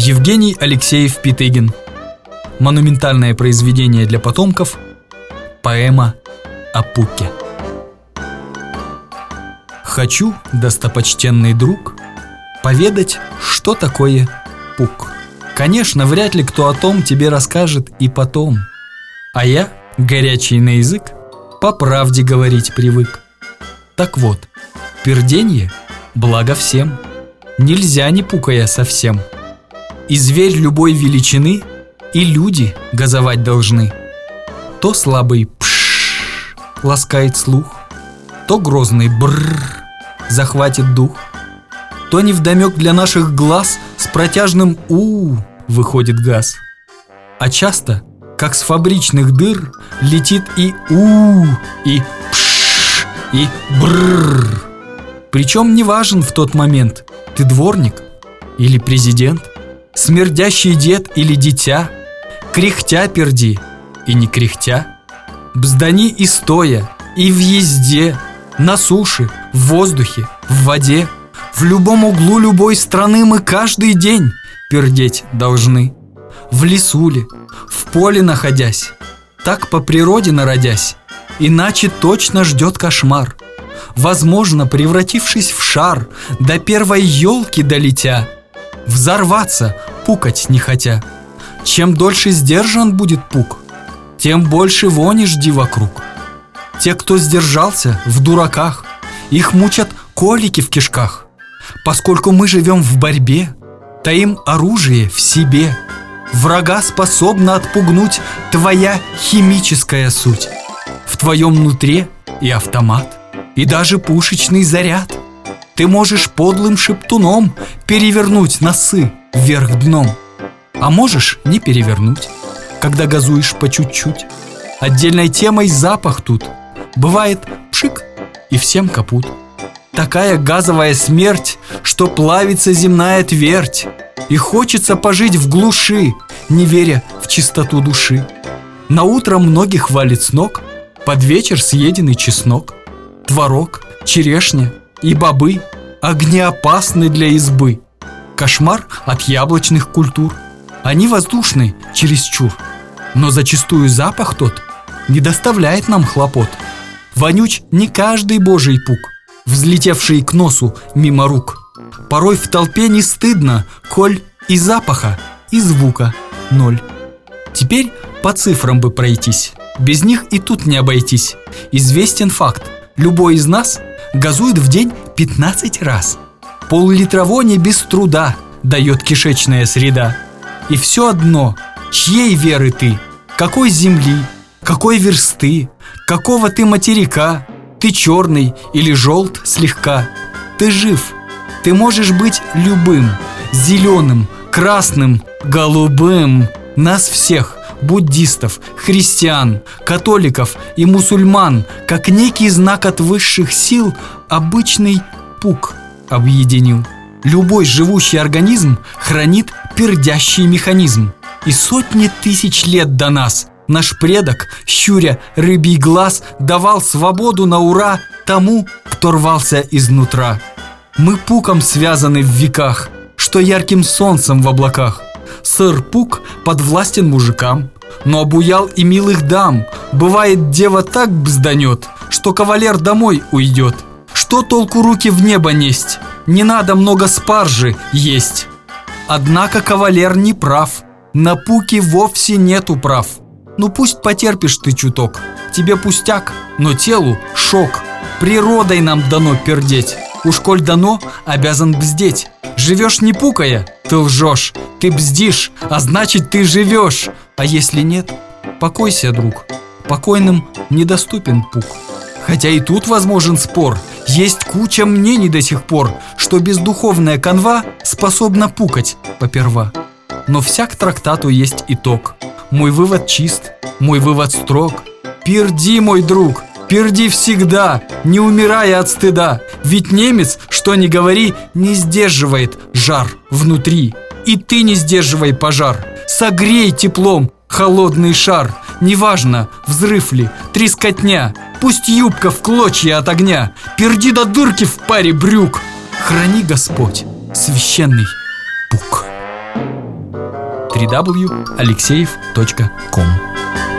Евгений Алексеев-Питыгин. Монументальное произведение для потомков. Поэма о Пуке. Хочу, достопочтенный друг, поведать, что такое Пук. Конечно, вряд ли кто о том тебе расскажет и потом. А я, горячий на язык, по правде говорить привык. Так вот, перденье – благо всем. Нельзя не пукая совсем. И зверь любой величины, и люди газовать должны. То слабый пш ласкает слух, то грозный бррр захватит дух, то невдомек для наших глаз с протяжным у выходит газ. А часто, как с фабричных дыр, летит и у, и пш, и бррр. Причем не важен в тот момент, ты дворник или президент, смердящий дед или дитя, кряхтя перди и не кряхтя, бздани и стоя, и в езде, на суше, в воздухе, в воде, в любом углу любой страны мы каждый день пердеть должны. В лесу ли, в поле находясь, так по природе народясь, иначе точно ждет кошмар. Возможно, превратившись в шар, до первой елки долетя, взорваться, пукать не хотя. Чем дольше сдержан будет пук, тем больше вони жди вокруг. Те, кто сдержался, в дураках, их мучат колики в кишках. Поскольку мы живем в борьбе, таим оружие в себе. Врага способна отпугнуть твоя химическая суть. В твоем нутре и автомат, и даже пушечный заряд. Ты можешь подлым шептуном перевернуть носы вверх дном. А можешь не перевернуть, когда газуешь по чуть-чуть. Отдельной темой запах тут. Бывает пшик, и всем капут. Такая газовая смерть, что плавится земная твердь. И хочется пожить в глуши, не веря в чистоту души. На утро многих валит с ног под вечер съеденный чеснок, творог, черешня и бобы огнеопасны для избы. Кошмар от яблочных культур. Они воздушны чересчур, но зачастую запах тот не доставляет нам хлопот. Вонюч не каждый божий пук, взлетевший к носу мимо рук. Порой в толпе не стыдно, коль и запаха, и звука ноль. Теперь по цифрам бы пройтись, без них и тут не обойтись. Известен факт, любой из нас газует в день 15 раз. Пол-литра вони без труда дает кишечная среда. И все одно, чьей веры ты, какой земли, какой версты, какого ты материка, ты черный или желт слегка, ты жив, ты можешь быть любым, зеленым, красным, голубым. Нас всех, буддистов, христиан, католиков и мусульман, как некий знак от высших сил, обычный пук объединил. Любой живущий организм хранит пердящий механизм. И сотни тысяч лет до нас наш предок, щуря рыбий глаз, давал свободу на ура тому, кто рвался изнутра. Мы пуком связаны в веках, что ярким солнцем в облаках. Сыр-пук подвластен мужикам, но обуял и милых дам. Бывает, дева так бзданет, что кавалер домой уйдет. Что толку руки в небо несть? Не надо много спаржи есть. Однако кавалер не прав, на пуке вовсе нету прав. Ну пусть потерпишь ты чуток, тебе пустяк, но телу шок. Природой нам дано пердеть, уж коль дано, обязан бздеть. Живешь не пукая, ты лжешь, ты бздишь, а значит ты живешь. А если нет, покойся, друг, покойным недоступен пук. Хотя и тут возможен спор, есть куча мнений до сих пор, что бездуховная канва способна пукать поперва. Но всяк трактату есть итог. Мой вывод чист, мой вывод строг. Перди, мой друг, перди всегда, не умирая от стыда. Ведь немец, что ни говори, не сдерживает жар внутри. И ты не сдерживай пожар, согрей теплом холодный шар. Неважно, взрыв ли, трескотня, пусть юбка в клочья от огня, перди до дырки в паре брюк. Храни Господь священный пук. www.alexeev.com.